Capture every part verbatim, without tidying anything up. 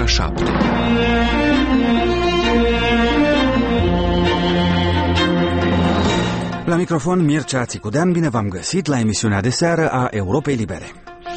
ora șapte. La microfon Mircea Țicudean, bine v-am găsit la emisiunea de seară a Europei Libere.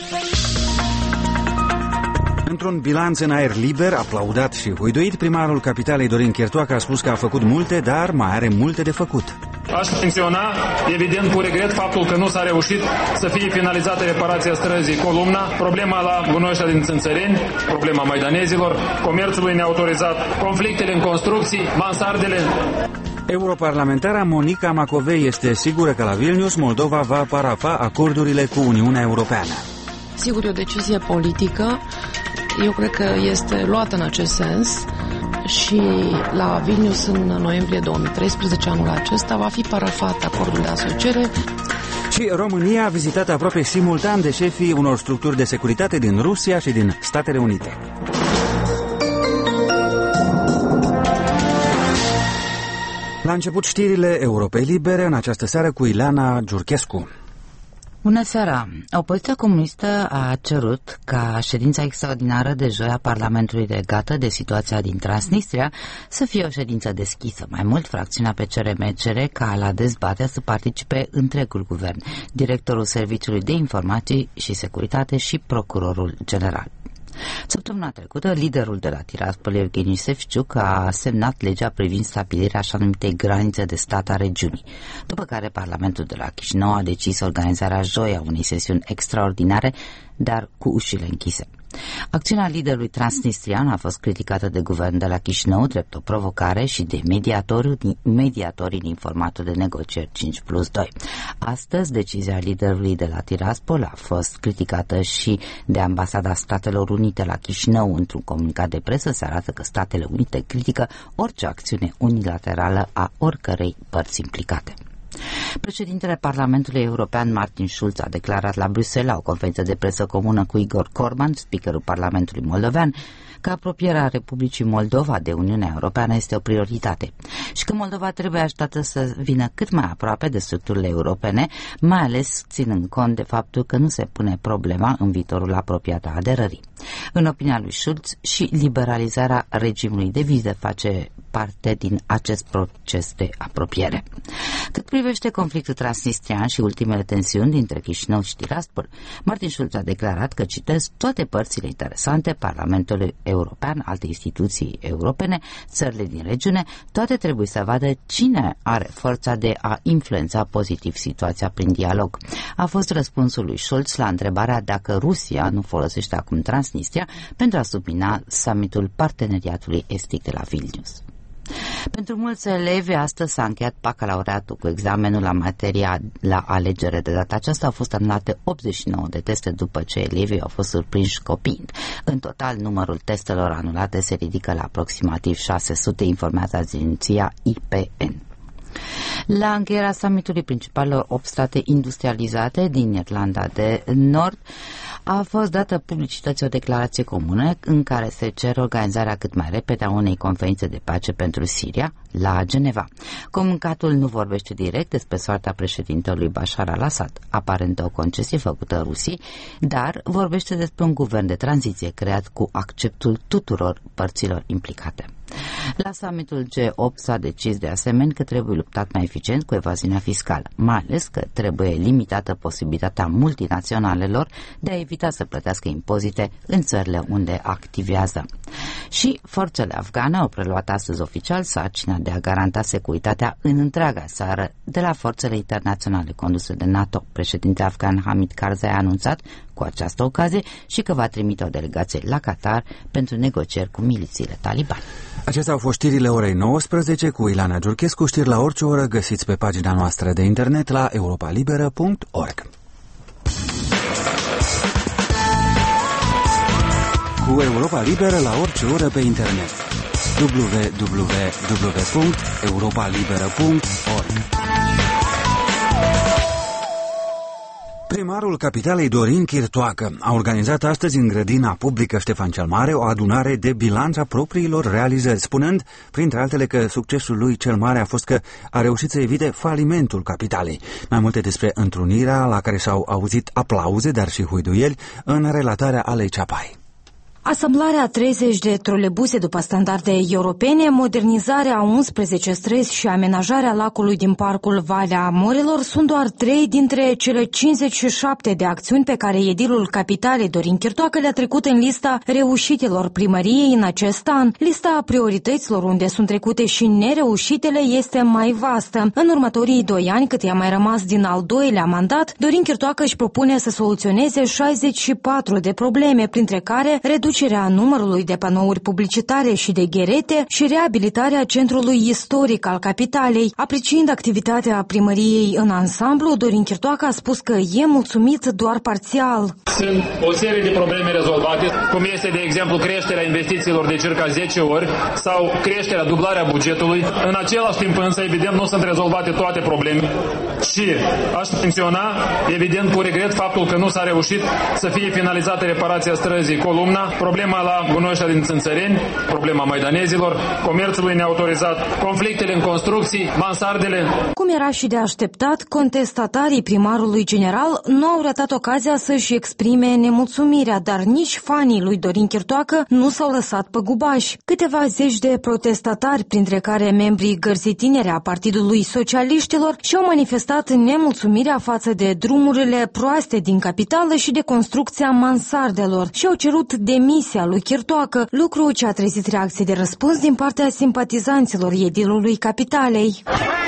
Într-un bilanț în aer liber, aplaudat și huiduit, primarul capitalei Dorin Chiertoacă a spus că a făcut multe, dar mai are multe de făcut. Aș menționa, evident, cu regret, faptul că nu s-a reușit să fie finalizată reparația străzii Columna, problema la gunoiștea din Țânțăreni, problema maidanezilor, comerțului neautorizat, conflictele în construcții, mansardele. Europarlamentara Monica Macovei este sigură că la Vilnius Moldova va parafa acordurile cu Uniunea Europeană. Sigur, e o decizie politică. Eu cred că este luată în acest sens și la Vilnius în noiembrie două mii treisprezece, anul acesta, va fi parafat acordul de asociere. Și România a vizitat aproape simultan de șefii unor structuri de securitate din Rusia și din Statele Unite. La început știrile Europei Libere, în această seară cu Ileana Giurchescu. Bună seara! Opoziția comunistă a cerut ca ședința extraordinară de joi a Parlamentului legată de situația din Transnistria să fie o ședință deschisă. Mai mult, fracțiunea P C R M cere ca la dezbatere să participe întregul guvern, directorul Serviciului de Informații și Securitate și procurorul general. Săptămâna trecută, liderul de la Tiraspol, Evgeni Șefciuc, a semnat legea privind stabilirea așa numitei granițe de stat a regiunii, după care Parlamentul de la Chișinău a decis organizarea joi a unei sesiuni extraordinare, dar cu ușile închise. Acțiunea liderului transnistrian a fost criticată de guvern de la Chișinău drept o provocare și de mediatorii din formatul de negocieri cinci plus doi. Astăzi, decizia liderului de la Tiraspol a fost criticată și de Ambasada Statelor Unite la Chișinău. Într-un comunicat de presă se arată că Statele Unite critică orice acțiune unilaterală a oricărei părți implicate. Președintele Parlamentului European Martin Schulz a declarat la Bruxelles, la o conferință de presă comună cu Igor Corman, speakerul Parlamentului Moldovean, că apropierea Republicii Moldova de Uniunea Europeană este o prioritate și că Moldova trebuie ajutată să vină cât mai aproape de structurile europene, mai ales ținând cont de faptul că nu se pune problema în viitorul apropiat a aderării. În opinia lui Schulz, și liberalizarea regimului de vize face parte din acest proces de apropiere. Cât privește conflictul transnistrian și ultimele tensiuni dintre Chișinău și Tiraspol, Martin Schulz a declarat că, citez, toate părțile interesante, Parlamentul European, alte instituții europene, țările din regiune, toate trebuie să vadă cine are forța de a influența pozitiv situația prin dialog. A fost răspunsul lui Schulz la întrebarea dacă Rusia nu folosește acum Transnistria pentru a submina summitul Parteneriatului Estic de la Vilnius. Pentru mulți elevi, astăzi s-a încheiat bacalaureatul cu examenul la materia la alegere. De data aceasta au fost anulate optzeci și nouă de teste după ce elevii au fost surprinși copiind. În total, numărul testelor anulate se ridică la aproximativ șase sute, informează agenția I P N. La încheierea summitului principalelor opt state industrializate din Irlanda de Nord, a fost dată publicității o declarație comună în care se cere organizarea cât mai repede a unei conferințe de pace pentru Siria la Geneva. Comunicatul nu vorbește direct despre soarta președintelui Bashar al-Assad, aparent o concesie făcută Rusiei, dar vorbește despre un guvern de tranziție creat cu acceptul tuturor părților implicate. La summitul G opt s-a decis de asemenea că trebuie luptat mai eficient cu evaziunea fiscală, mai ales că trebuie limitată posibilitatea multinaționalelor de a evita să plătească impozite în țările unde activează. Și forțele afgane au preluat astăzi oficial sarcina de a garanta securitatea în întreaga țară de la forțele internaționale conduse de NATO. Președintele afgan Hamid Karzai a anunțat cu această ocazie și că va trimite o delegație la Qatar pentru negocieri cu milițiile talibane. Acestea au fost știrile orei nouăsprezece cu Ileana Giurchescu. Știri la orice oră găsiți pe pagina noastră de internet la europa liberă punct org. Cu Europa Liberă la orice oră pe internet. w w w punct europa liberă punct org. Primarul capitalei Dorin Chiertoacă a organizat astăzi în grădina publică Ștefan cel Mare o adunare de bilanț a propriilor realizări, spunând, printre altele, că succesul lui cel mare a fost că a reușit să evite falimentul capitalei. Mai multe despre întrunirea la care s-au auzit aplauze, dar și huiduieli, în relatarea Alei Ceapai. Asamblarea a treizeci de trolebuse după standarde europene, modernizarea a unsprezece străzi și amenajarea lacului din parcul Valea Morilor sunt doar trei dintre cele cincizeci și șapte de acțiuni pe care edilul Capitalei Dorin Chirtoacă le-a trecut în lista reușitelor primăriei în acest an. Lista priorităților unde sunt trecute și nereușitele este mai vastă. În următorii doi ani, cât i-a mai rămas din al doilea mandat, Dorin Chirtoacă își propune să soluționeze șaizeci și patru de probleme, printre care reducerea numărului de panouri publicitare și de gherete și reabilitarea centrului istoric al capitalei. Apreciind activitatea primăriei în ansamblu, Dorin Chirtoacă a spus că e mulțumit doar parțial. Sunt o serie de probleme rezolvate, cum este, de exemplu, creșterea investițiilor de circa zece ori sau creșterea, dublarea bugetului. În același timp, însă, evident, nu sunt rezolvate toate problemele și aș menționa, evident, cu regret faptul că nu s-a reușit să fie finalizată reparația străzii Columna, problema la gunoi ăștia din Țânțăreni, problema maidanezilor, comerțului neautorizat, conflictele în construcții, mansardele. Cum era și de așteptat, contestatarii primarului general nu au ratat ocazia să-și exprime nemulțumirea, dar nici fanii lui Dorin Chirtoacă nu s-au lăsat pe gubași. Câteva zeci de protestatari, printre care membrii Gărzii Tinere a Partidului Socialiștilor, și-au manifestat nemulțumirea față de drumurile proaste din capitală și de construcția mansardelor și au cerut demisia lui Chirtoacă, lucru ce a trezit reacții de răspuns din partea simpatizanților edilului Capitalei.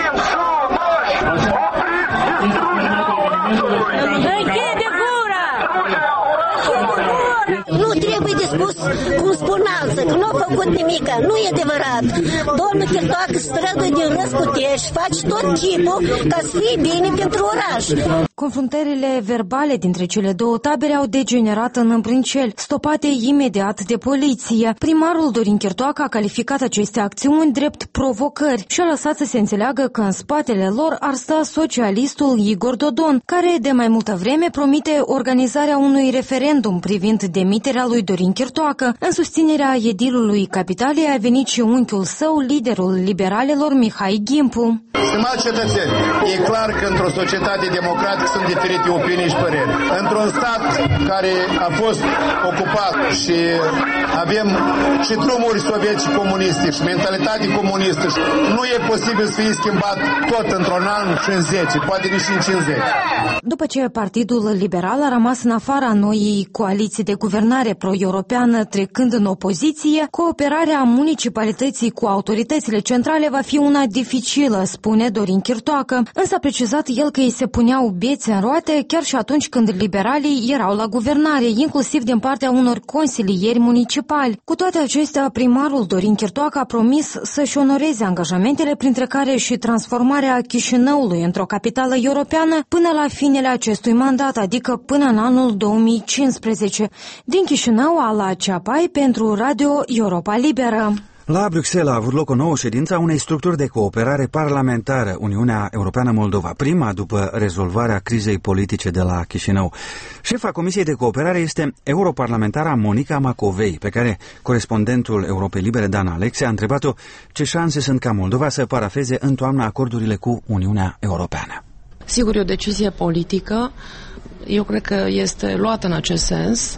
Nu trebuie de spus cum spun alții, că nu a făcut nimic, nu e adevărat. Domnul Chirtoacă străduie din răsputești, face tot chipul ca să fie bine pentru oraș. Confruntările verbale dintre cele două tabere au degenerat în împrânceli, stopate imediat de poliție. Primarul Dorin Chirtoacă a calificat aceste acțiuni drept provocări și a lăsat să se înțeleagă că în spatele lor ar sta socialistul Igor Dodon, care de mai multă vreme promite organizarea unui referendum privind demiterea lui Dorin Chirtoacă. În susținerea edilului Capitalei a venit și unchiul său, liderul liberalilor Mihai Ghimpu. Stimați cetățeni, e clar că într-o societate democratică sunt diferite opinii și păreri. Într-un stat care a fost ocupat și avem și drumuri sovietice comuniste și mentalitate comunistă, nu e posibil să fie schimbat tot într-un an și în zece, poate nici în cincizeci. După ce Partidul Liberal a rămas în afara noii coaliții de guvernare pro-europeană trecând în opoziție, cooperarea municipalității cu autoritățile centrale va fi una dificilă, spune Dorin Chirtoacă, însă a precizat el că îi se puneau bețe în roate chiar și atunci când liberalii erau la guvernare, inclusiv din partea unor consilieri municipali. Cu toate acestea, primarul Dorin Chirtoacă a promis să-și onoreze angajamentele, printre care și transformarea Chișinăului într-o capitală europeană până la finele acestui mandat, adică până în anul două mii cincisprezece. Din Chișinău, Ala Ceapai pentru Radio Europa Liberă. La Bruxelles a avut loc o nouă ședință a unei structuri de cooperare parlamentară, Uniunea Europeană-Moldova, prima după rezolvarea crizei politice de la Chișinău. Șefa Comisiei de Cooperare este europarlamentara Monica Macovei, pe care corespondentul Europei Libere Dan Alexe a întrebat-o ce șanse sunt ca Moldova să parafeze în toamnă acordurile cu Uniunea Europeană. Sigur, e o decizie politică. Eu cred că este luată în acest sens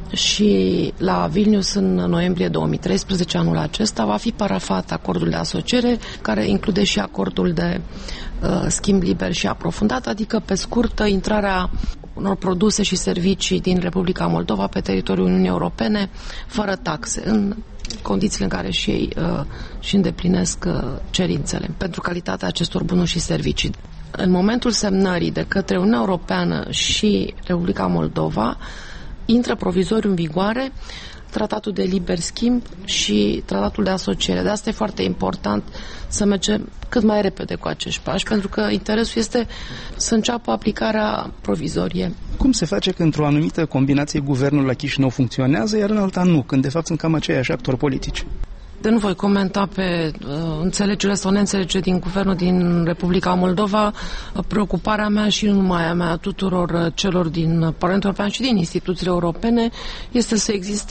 și la Vilnius în noiembrie două mii treisprezece, anul acesta, va fi parafat acordul de asociere, care include și acordul de uh, schimb liber și aprofundat, adică, pe scurt, intrarea unor produse și servicii din Republica Moldova pe teritoriul Uniunii Europene fără taxe, în condițiile în care și ei uh, și îndeplinesc uh, cerințele pentru calitatea acestor bunuri și servicii. În momentul semnării de către Uniunea Europeană și Republica Moldova, intră provizoriu în vigoare tratatul de liber schimb și tratatul de asociere. De asta e foarte important să mergem cât mai repede cu acești pași, pentru că interesul este să înceapă aplicarea provizorie. Cum se face că într-o anumită combinație guvernul la Chișinău funcționează, iar în alta nu, când de fapt sunt cam aceiași actori politici? De nu voi comenta pe uh, înțelegerile sau neînțelegerile din guvernul din Republica Moldova. Preocuparea mea și nu numai a mea, a tuturor celor din Parlamentul European și din instituțiile europene, este să existe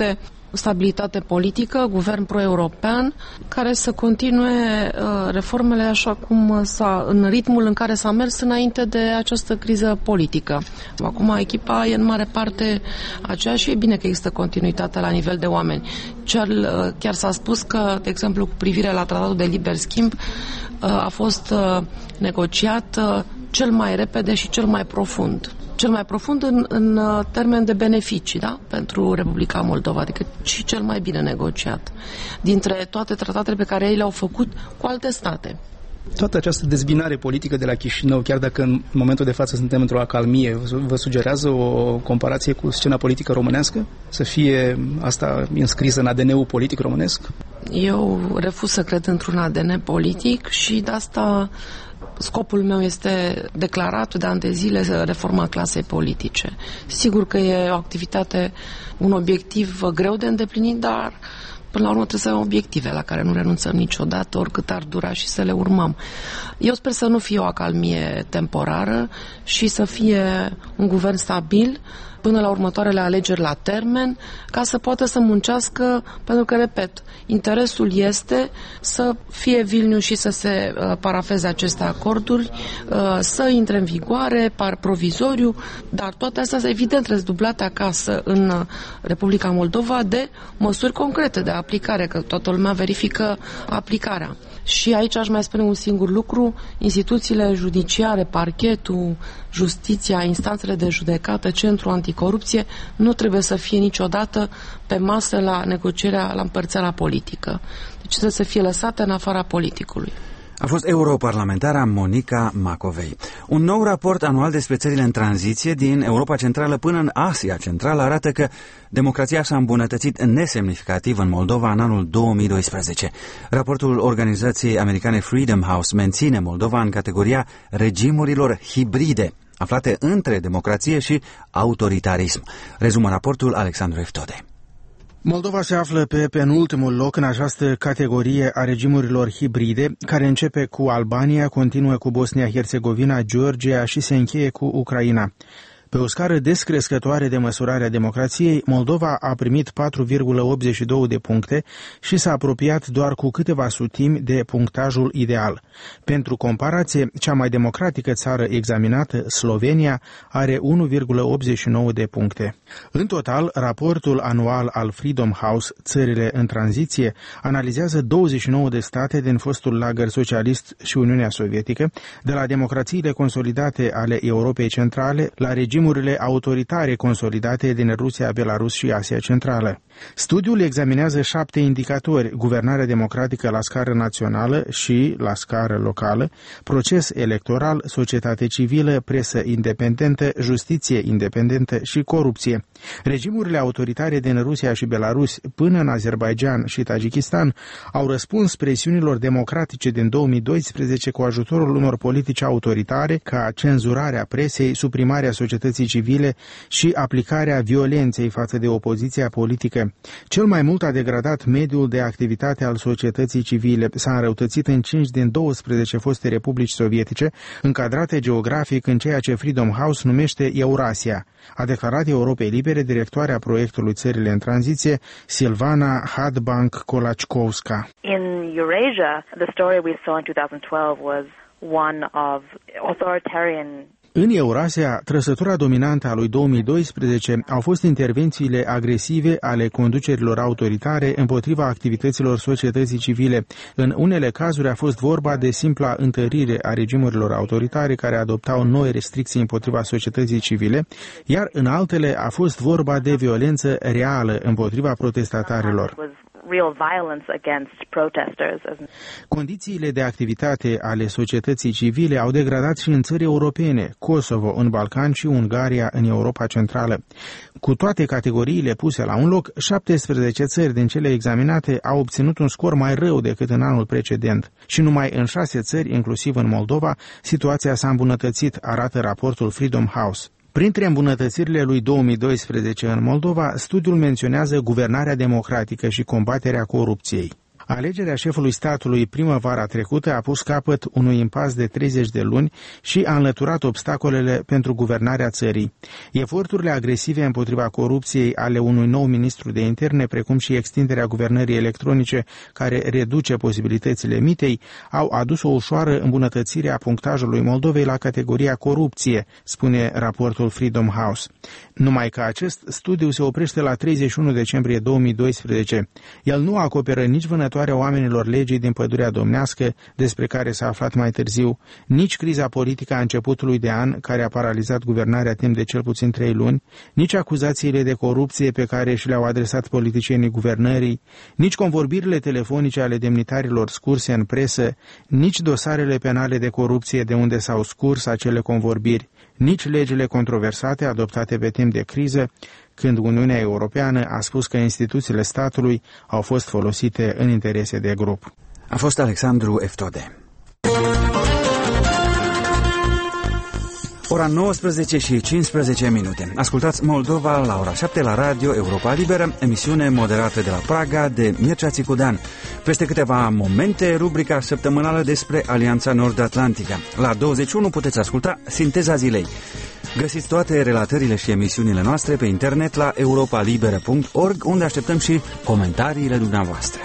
stabilitate politică, guvern pro-european, care să continue uh, reformele așa cum s-a, în ritmul în care s-a mers înainte de această criză politică. Acum echipa e în mare parte aceeași și e bine că există continuitate la nivel de oameni. Cel, uh, chiar s-a spus că, de exemplu, cu privire la tratatul de liber schimb, uh, a fost uh, negociat uh, cel mai repede și cel mai profund. Cel mai profund în, în termen de beneficii, da? Pentru Republica Moldova, adică și cel mai bine negociat dintre toate tratatele pe care ei le-au făcut cu alte state. Toată această dezbinare politică de la Chișinău, chiar dacă în momentul de față suntem într-o acalmie, vă sugerează o comparație cu scena politică românească? Să fie asta înscrisă în A D N-ul politic românesc? Eu refuz să cred într-un A D N politic și de asta scopul meu este declarat de ani de zile, reforma clasei politice. Sigur că e o activitate, un obiectiv greu de îndeplinit, dar până la urmă trebuie să avem obiective la care nu renunțăm niciodată, oricât ar dura, și să le urmăm. Eu sper să nu fie o acalmie temporară și să fie un guvern stabil până la următoarele alegeri la termen, ca să poată să muncească, pentru că, repet, interesul este să fie Vilnius și să se uh, parafeze aceste acorduri, uh, să intre în vigoare, par provizoriu, dar toate astea, evident, trebuie dublate acasă în uh, Republica Moldova de măsuri concrete de aplicare, că toată lumea verifică aplicarea. Și aici aș mai spune un singur lucru: instituțiile judiciare, parchetul, justiția, instanțele de judecată, centrul anticorupție nu trebuie să fie niciodată pe masă la negocierea, la împărțeala politică. Deci trebuie să fie lăsate în afara politicului. A fost europarlamentara Monica Macovei. Un nou raport anual despre țările în tranziție din Europa Centrală până în Asia Centrală arată că democrația s-a îmbunătățit nesemnificativ în Moldova în anul două mii doisprezece. Raportul organizației americane Freedom House menține Moldova în categoria regimurilor hibride, aflate între democrație și autoritarism. Rezumă raportul Alexandru Eftode. Moldova se află pe penultimul loc în această categorie a regimurilor hibride, care începe cu Albania, continuă cu Bosnia-Herzegovina, Georgia și se încheie cu Ucraina. Pe o scară descrescătoare de măsurare a democrației, Moldova a primit patru virgulă optzeci și doi de puncte și s-a apropiat doar cu câteva sutimi de punctajul ideal. Pentru comparație, cea mai democratică țară examinată, Slovenia, are unu virgulă optzeci și nouă de puncte. În total, raportul anual al Freedom House, Țările în tranziție, analizează douăzeci și nouă de state din fostul lagăr socialist și Uniunea Sovietică, de la democrațiile consolidate ale Europei Centrale la regimurile autoritare consolidate din Rusia, Belarus și Asia Centrală. Studiul examinează șapte indicatori: guvernare democratică la scară națională și la scară locală, proces electoral, societate civilă, presă independentă, justiție independentă și corupție. Regimurile autoritare din Rusia și Belarus până în Azerbaidjan și Tajikistan au răspuns presiunilor democratice din două mii doisprezece cu ajutorul unor politici autoritare ca cenzurarea presei, suprimarea societății civile și aplicarea violenței față de opoziția politică. Cel mai mult a degradat mediul de activitate al societății civile, s-a înrăutățit în cinci din douăsprezece foste republici sovietice, încadrate geografic în ceea ce Freedom House numește Eurasia, a declarat Europei Libere directoarea proiectului Țările în tranziție, Silvana Hadbank-Kolachkovska. In Eurasia, the story we saw in twenty twelve was one of authoritarian. În Eurasia, trăsătura dominantă a lui două mii doisprezece au fost intervențiile agresive ale conducerilor autoritare împotriva activităților societății civile. În unele cazuri a fost vorba de simpla întărire a regimurilor autoritare care adoptau noi restricții împotriva societății civile, iar în altele a fost vorba de violență reală împotriva protestatarilor. Real violence against protesters. Condițiile de activitate ale societății civile au degradat și în țări europene, Kosovo în Balcan și Ungaria în Europa Centrală. Cu toate categoriile puse la un loc, șaptesprezece țări din cele examinate au obținut un scor mai rău decât în anul precedent. Și numai în șase țări, inclusiv în Moldova, situația s-a îmbunătățit, arată raportul Freedom House. Printre îmbunătățirile lui două mii doisprezece în Moldova, studiul menționează guvernarea democratică și combaterea corupției. Alegerea șefului statului primăvara trecută a pus capăt unui impas de treizeci de luni și a înlăturat obstacolele pentru guvernarea țării. Eforturile agresive împotriva corupției ale unui nou ministru de interne, precum și extinderea guvernării electronice care reduce posibilitățile mitei, au adus o ușoară îmbunătățire a punctajului Moldovei la categoria corupție, spune raportul Freedom House. Numai că acest studiu se oprește la treizeci și unu decembrie două mii doisprezece. El nu acoperă nici vânătoarea oamenilor legii din Pădurea Domnească, despre care s-a aflat mai târziu, nici criza politică a începutului de an, care a paralizat guvernarea timp de cel puțin trei luni, nici acuzațiile de corupție pe care și le-au adresat politicienii guvernării, nici convorbirile telefonice ale demnitarilor scurse în presă, nici dosarele penale de corupție de unde s-au scurs acele convorbiri, nici legile controversate adoptate pe timp de criză, când Uniunea Europeană a spus că instituțiile statului au fost folosite în interese de grup. A fost Alexandru Eftode. Ora nouăsprezece și cincisprezece minute. Ascultați Moldova la ora șapte la Radio Europa Liberă, emisiune moderată de la Praga de Mircea Țicudean. Peste câteva momente, rubrica săptămânală despre Alianța Nord-Atlantică. La douăzeci și unu puteți asculta Sinteza Zilei. Găsiți toate relatările și emisiunile noastre pe internet la europa liberă punct org, unde așteptăm și comentariile dumneavoastră.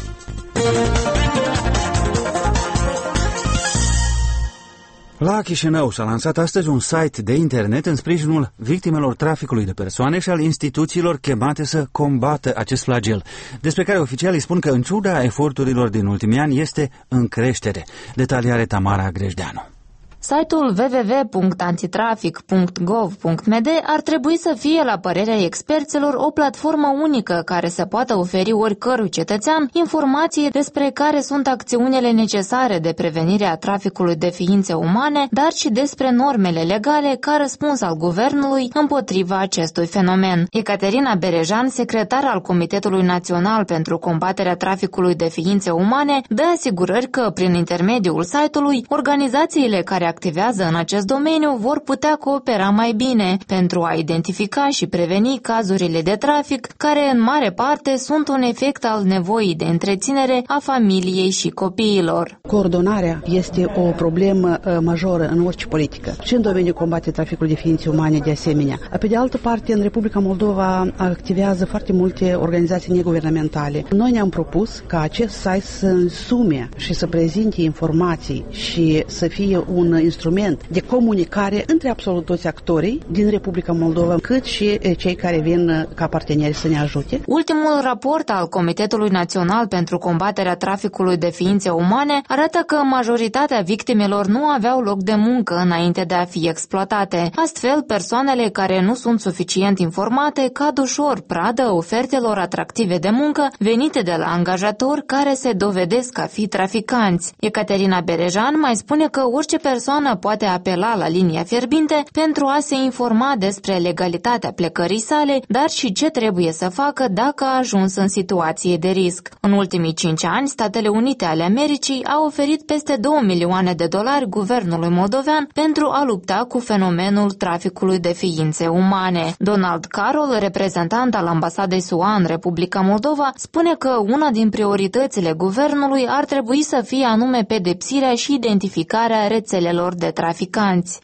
La Chișinău s-a lansat astăzi un site de internet în sprijinul victimelor traficului de persoane și al instituțiilor chemate să combată acest flagel, despre care oficialii spun că, în ciuda eforturilor din ultimii ani, este în creștere. Detalii are Tamara Grejdeanu. Site-ul w w w punct antitrafic punct gov punct m d ar trebui să fie, la părerea experților, o platformă unică care să poată oferi oricărui cetățean informații despre care sunt acțiunile necesare de prevenire a traficului de ființe umane, dar și despre normele legale ca răspuns al guvernului împotriva acestui fenomen. Ecaterina Berejan, secretar al Comitetului Național pentru combaterea traficului de ființe umane, dă asigurări că, prin intermediul site-ului, organizațiile care activează în acest domeniu vor putea coopera mai bine pentru a identifica și preveni cazurile de trafic, care în mare parte sunt un efect al nevoii de întreținere a familiei și copiilor. Coordonarea este o problemă majoră în orice politică și în domeniul combaterii traficului de ființe umane de asemenea. Pe de altă parte, în Republica Moldova activează foarte multe organizații neguvernamentale. Noi ne-am propus ca acest site să însume și să prezinte informații și să fie un instrument de comunicare între absolut toți actorii din Republica Moldova, cât și cei care vin ca parteneri să ne ajute. Ultimul raport al Comitetului Național pentru combaterea traficului de ființe umane arată că majoritatea victimelor nu aveau loc de muncă înainte de a fi exploatate. Astfel, persoanele care nu sunt suficient informate cad ușor pradă ofertelor atractive de muncă venite de la angajatori care se dovedesc a fi traficanți. Ecaterina Berejan mai spune că orice persoană poate apela la linia fierbinte pentru a se informa despre legalitatea plecării sale, dar și ce trebuie să facă dacă a ajuns în situație de risc. În ultimii cinci ani, Statele Unite ale Americii au oferit peste două milioane de dolari guvernului moldovean pentru a lupta cu fenomenul traficului de ființe umane. Donald Carroll, reprezentant al ambasadei S U A în Republica Moldova, spune că una din prioritățile guvernului ar trebui să fie anume pedepsirea și identificarea rețelelor de traficanți.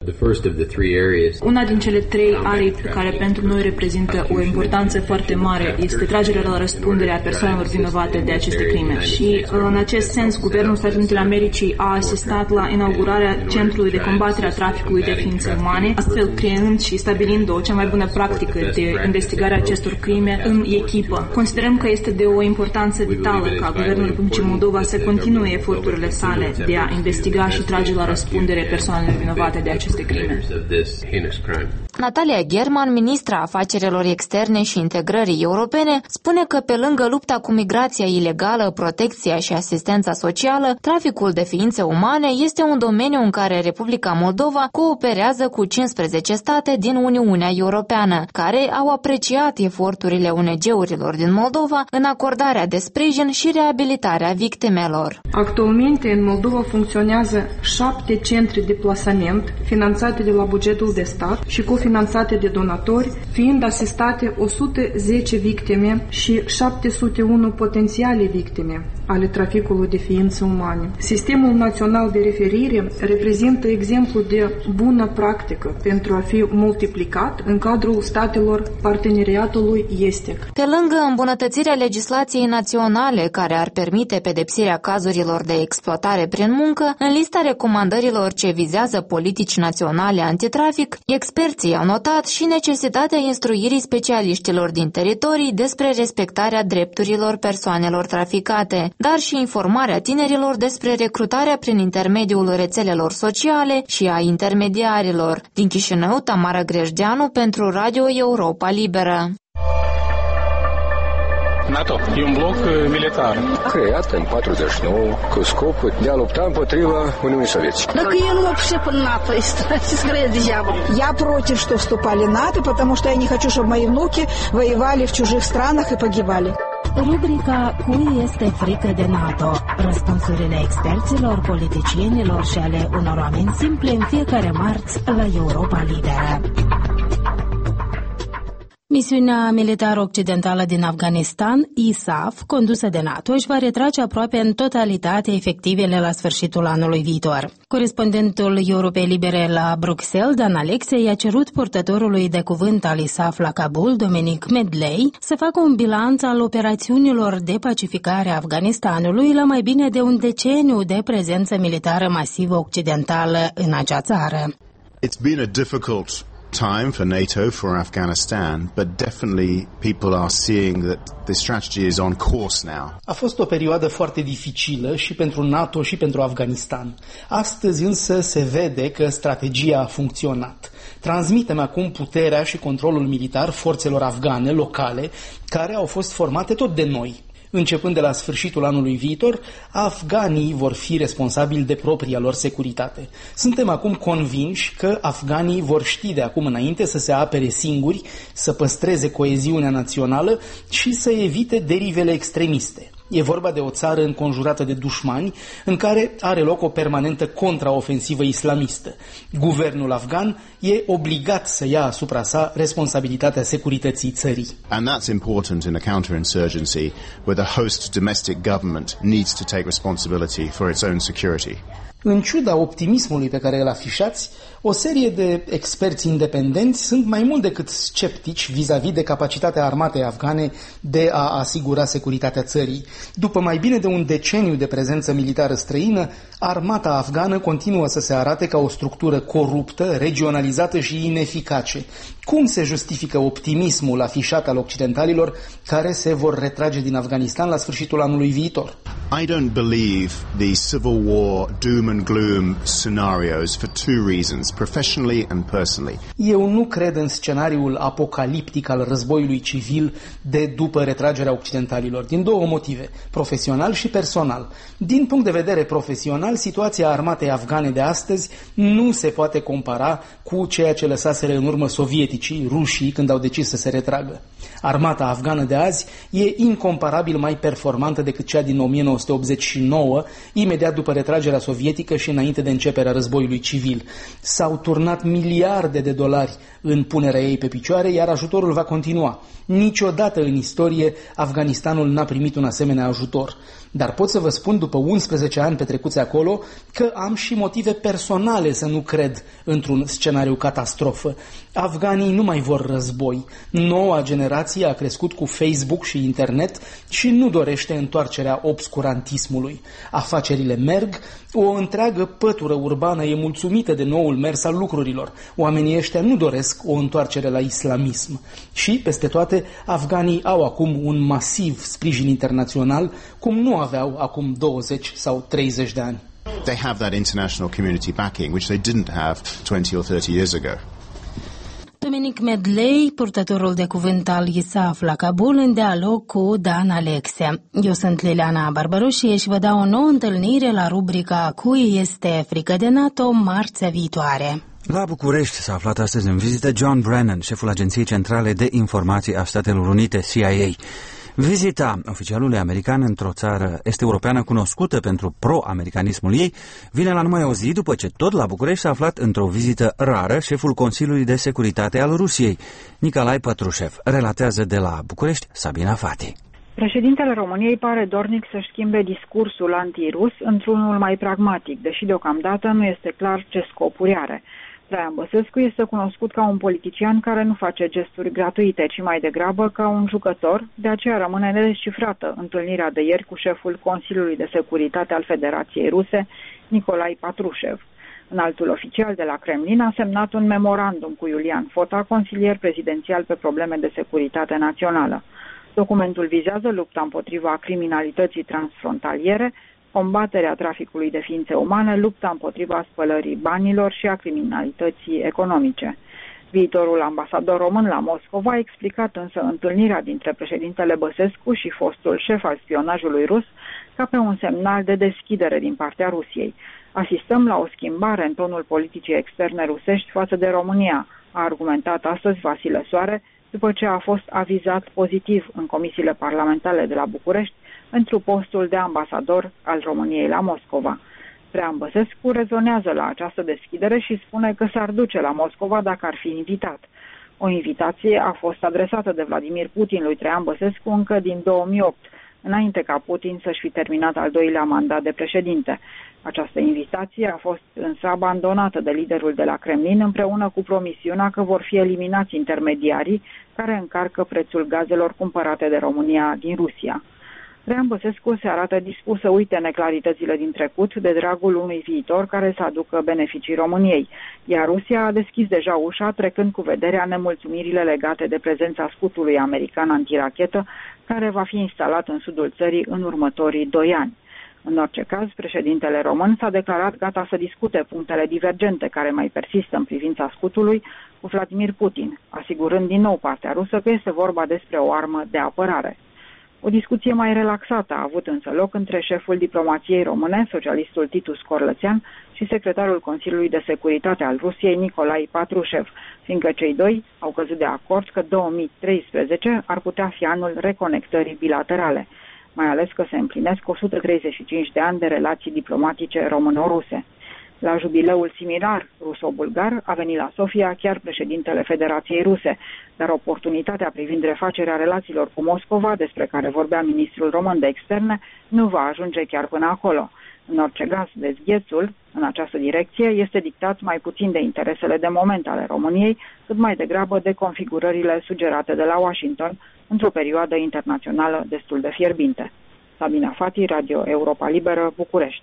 Una din cele trei aripi care pentru noi reprezintă o importanță foarte mare este tragerea la răspundere a persoanelor vinovate de aceste crime. Și în acest sens, Guvernul Statelor Unite ale Americii a asistat la inaugurarea Centrului de combatere a traficului de ființe umane, astfel creând și stabilind o cea mai bună practică de investigare a acestor crime în echipă. Considerăm că este de o importanță vitală ca Guvernul Republicii Moldova să continue eforturile sale de a investiga și trage la răspundere persoanele vinovate de aceste crime. Natalia German, ministra afacerilor externe și integrării europene, spune că pe lângă lupta cu migrația ilegală, protecția și asistența socială, traficul de ființe umane este un domeniu în care Republica Moldova cooperează cu cincisprezece state din Uniunea Europeană, care au apreciat eforturile O N G-urilor din Moldova în acordarea de sprijin și reabilitarea victimelor. Actualmente în Moldova funcționează șapte centre de plasament finanțate de la bugetul de stat și cu cofinanțate de donatori, fiind asistate o sută zece victime și șapte sute unu potențiale victime ale traficului de ființe umane. Sistemul național de referire reprezintă exemplu de bună practică pentru a fi multiplicat în cadrul statelor parteneriatului estic. Pe lângă îmbunătățirea legislației naționale care ar permite pedepsirea cazurilor de exploatare prin muncă, în lista recomandărilor ce vizează politici naționale antitrafic, experții au notat și necesitatea instruirii specialiștilor din teritorii despre respectarea drepturilor persoanelor traficate, dar și informarea tinerilor despre recrutarea prin intermediul rețelelor sociale și a intermediarilor. Din Chișinău, Tamara Grejdeanu pentru Radio Europa Liberă. NATO e un bloc militar creat în patruzeci și nouă cu scopul de a lupta împotriva Uniunii Sovietice. Так я не могу пришли под НАТО, скорее дьявол. Я против, что вступали в НАТО, потому что я не хочу, чтобы мои внуки воевали в чужих странах и погибали. Rubrica Cui este frică de NATO? Răspunsurile experților, politicienilor și ale unor oameni simple în fiecare marți la Europa Liberă. Misiunea militară occidentală din Afganistan, I S A F, condusă de NATO, își va retrage aproape în totalitate efectivele la sfârșitul anului viitor. Corespondentul Europei Libere la Bruxelles, Dan Alexe, i-a cerut purtătorului de cuvânt al I S A F la Kabul, Dominic Medley, să facă un bilanț al operațiunilor de pacificare a Afganistanului la mai bine de un deceniu de prezență militară masivă occidentală în acea țară. It's been a difficult time for NATO, for Afghanistan, but definitely people are seeing that the strategy is on course now. A fost o perioadă foarte dificilă și pentru NATO și pentru Afganistan. Astăzi însă se vede că strategia a funcționat. Transmitem acum puterea și controlul militar forțelor afgane locale, care au fost formate tot de noi. Începând de la sfârșitul anului viitor, afganii vor fi responsabili de propria lor securitate. Suntem acum convinși că afganii vor ști de acum înainte să se apere singuri, să păstreze coeziunea națională și să evite derivele extremiste. E vorba de o țară înconjurată de dușmani, în care are loc o permanentă contraofensivă islamistă. Guvernul afgan e obligat să ia asupra sa responsabilitatea securității țării. And that's important in a counterinsurgency where the host domestic government needs to take responsibility for its own security. În ciuda optimismului pe care îl afișați, o serie de experți independenți sunt mai mult decât sceptici vis-a-vis de capacitatea armatei afgane de a asigura securitatea țării. După mai bine de un deceniu de prezență militară străină, armata afgană continuă să se arate ca o structură coruptă, regionalizată și ineficace. Cum se justifică optimismul afișat al occidentalilor care se vor retrage din Afganistan la sfârșitul anului viitor? I don't believe the civil war doom and gloom scenarios for two reasons, professionally and personally. Eu nu cred în scenariul apocaliptic al războiului civil de după retragerea occidentalilor, din două motive, profesional și personal. Din punct de vedere profesional, situația armatei afgane de astăzi nu se poate compara cu ceea ce lăsaseră în urmă sovieticii, rușii, când au decis să se retragă. Armata afgană de azi e incomparabil mai performantă decât cea din o mie nouă sute optzeci și nouă, imediat după retragerea sovietică și înainte de începerea războiului civil. S-au turnat miliarde de dolari în punerea ei pe picioare, iar ajutorul va continua. Niciodată în istorie Afganistanul n-a primit un asemenea ajutor. Dar pot să vă spun, după unsprezece ani petrecuți acolo, că am și motive personale să nu cred într-un scenariu catastrofă. Afganii nu mai vor război. Noua generație a crescut cu Facebook și internet și nu dorește întoarcerea obscurantismului. Afacerile merg, o întreagă pătură urbană e mulțumită de noul mers al lucrurilor. Oamenii ăștia nu doresc o întoarcere la islamism. Și, peste toate, afganii au acum un masiv sprijin internațional, cum nu aveau acum douăzeci sau treizeci de ani. They have that international community backing, which they didn't have twenty or thirty years ago. Dominic Medley, purtătorul de cuvânt al I S A F la Kabul, în dialog cu Dan Alexe. Eu sunt Liliana Barbaroșie și vă dau o nouă întâlnire la rubrica Cui este frică de NATO marțea viitoare. La București s-a aflat astăzi în vizită John Brennan, șeful Agenției Centrale de Informații a Statelor Unite, C I A. Vizita oficialului american într-o țară est-europeană cunoscută pentru pro-americanismul ei vine la numai o zi după ce tot la București s-a aflat într-o vizită rară șeful Consiliului de Securitate al Rusiei. Nicolae Patrușev relatează de la București Sabina Fati. Președintele României pare dornic să-și schimbe discursul antirus într-unul mai pragmatic, deși deocamdată nu este clar ce scopuri are. Traian Băsescu este cunoscut ca un politician care nu face gesturi gratuite, ci mai degrabă ca un jucător, de aceea rămâne nedescifrată întâlnirea de ieri cu șeful Consiliului de Securitate al Federației Ruse, Nicolae Patrușev. Înaltul oficial de la Kremlin a semnat un memorandum cu Iulian Fota, consilier prezidențial pe probleme de securitate națională. Documentul vizează lupta împotriva criminalității transfrontaliere, combaterea traficului de ființe umane, lupta împotriva spălării banilor și a criminalității economice. Viitorul ambasador român la Moscova a explicat însă întâlnirea dintre președintele Băsescu și fostul șef al spionajului rus ca pe un semnal de deschidere din partea Rusiei. Asistăm la o schimbare în tonul politicii externe rusești față de România, a argumentat astăzi Vasile Soare, după ce a fost avizat pozitiv în comisiile parlamentare de la București pentru postul de ambasador al României la Moscova. Traian Băsescu rezonează la această deschidere și spune că s-ar duce la Moscova dacă ar fi invitat. O invitație a fost adresată de Vladimir Putin lui Traian Băsescu încă din două mii opt, înainte ca Putin să-și fi terminat al doilea mandat de președinte. Această invitație a fost însă abandonată de liderul de la Kremlin împreună cu promisiunea că vor fi eliminați intermediarii care încarcă prețul gazelor cumpărate de România din Rusia. Traian Băsescu se arată dispus să uite neclaritățile din trecut de dragul unui viitor care să aducă beneficii României, iar Rusia a deschis deja ușa trecând cu vederea nemulțumirile legate de prezența scutului american antirachetă care va fi instalat în sudul țării în următorii doi ani. În orice caz, președintele român s-a declarat gata să discute punctele divergente care mai persistă în privința scutului cu Vladimir Putin, asigurând din nou partea rusă că este vorba despre o armă de apărare. O discuție mai relaxată a avut însă loc între șeful diplomației române, socialistul Titus Corlățean, și secretarul Consiliului de Securitate al Rusiei, Nicolae Patrușev, fiindcă cei doi au căzut de acord că două mii treisprezece ar putea fi anul reconectării bilaterale, mai ales că se împlinesc o sută treizeci și cinci de ani de relații diplomatice româno-ruse. La jubileul similar ruso-bulgar a venit la Sofia chiar președintele Federației Ruse, dar oportunitatea privind refacerea relațiilor cu Moscova, despre care vorbea ministrul român de externe, nu va ajunge chiar până acolo. În orice caz, dezghețul în această direcție este dictat mai puțin de interesele de moment ale României, cât mai degrabă de configurările sugerate de la Washington într-o perioadă internațională destul de fierbinte. Sabina Fati, Radio Europa Liberă, București.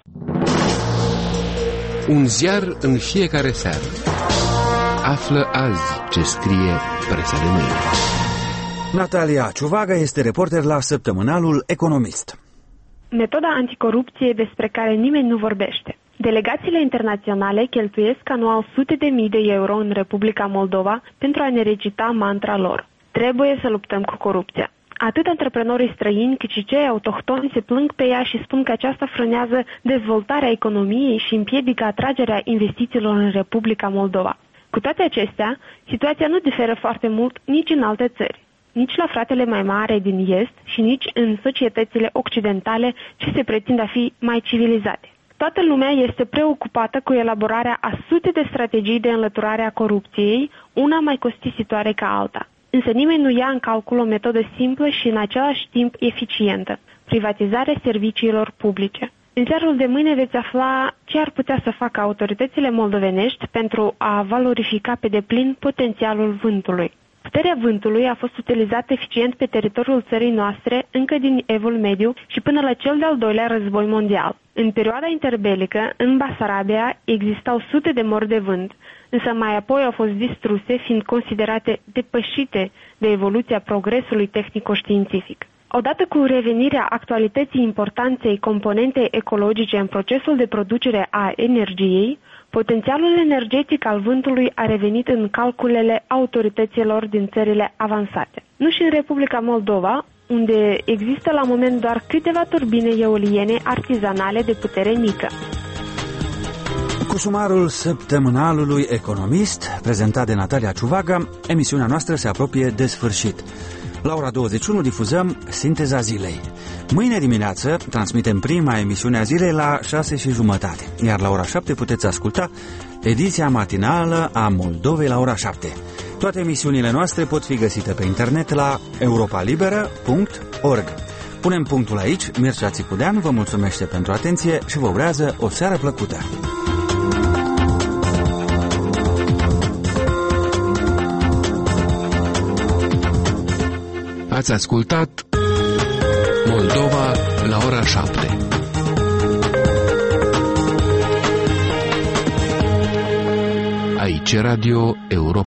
Un ziar în fiecare seară. Află azi ce scrie presa de mâine. Natalia Ciuvaga este reporter la săptămânalul Economist. Metoda anticorupție despre care nimeni nu vorbește. Delegațiile internaționale cheltuiesc anual sute de mii de euro în Republica Moldova pentru a ne recita mantra lor. Trebuie să luptăm cu corupția. Atât antreprenorii străini cât și cei autohtoni se plâng pe ea și spun că aceasta frânează dezvoltarea economiei și împiedică atragerea investițiilor în Republica Moldova. Cu toate acestea, situația nu diferă foarte mult nici în alte țări, nici la fratele mai mare din Est și nici în societățile occidentale ce se pretind a fi mai civilizate. Toată lumea este preocupată cu elaborarea a sute de strategii de înlăturare a corupției, una mai costisitoare ca alta. Însă nimeni nu ia în calcul o metodă simplă și în același timp eficientă, privatizarea serviciilor publice. În ziarul de mâine veți afla ce ar putea să facă autoritățile moldovenești pentru a valorifica pe deplin potențialul vântului. Puterea vântului a fost utilizată eficient pe teritoriul țării noastre încă din Evul Mediu și până la cel de-al doilea război mondial. În perioada interbelică, în Basarabia, existau sute de mori de vânt, însă mai apoi au fost distruse, fiind considerate depășite de evoluția progresului tehnico-științific. Odată cu revenirea actualității importanței componentei ecologice în procesul de producere a energiei, potențialul energetic al vântului a revenit în calculele autorităților din țările avansate. Nu și în Republica Moldova, unde există la moment doar câteva turbine eoliene artizanale de putere mică. Cu sumarul săptămânalului Economist, prezentat de Natalia Ciuvaga, emisiunea noastră se apropie de sfârșit. La ora douăzeci și unu difuzăm Sinteza zilei. Mâine dimineață transmitem prima emisiune a zilei la șase și jumătate, iar la ora șapte puteți asculta ediția matinală a Moldovei la ora șapte. Toate emisiunile noastre pot fi găsite pe internet la europa liberă punct org. Punem punctul aici. Mircea Țicudean vă mulțumește pentru atenție și vă urează o seară plăcută. Ați ascultat Moldova la ora șapte. Aici Radio Europa.